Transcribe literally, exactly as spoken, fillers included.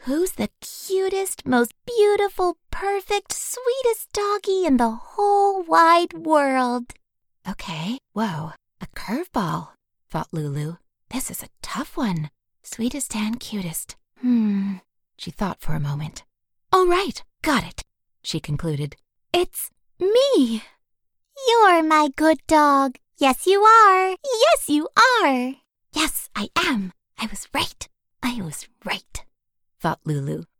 Who's the cutest, most beautiful, perfect, sweetest doggy in the whole wide world? Okay, whoa, a curveball, thought Lulu. This is a tough one. Sweetest and cutest. Hmm, she thought for a moment. All right, got it, she concluded. It's me. You're my good dog. Yes, you are. Yes, you are. Yes, I am. I was right. I was right, thought Lulu.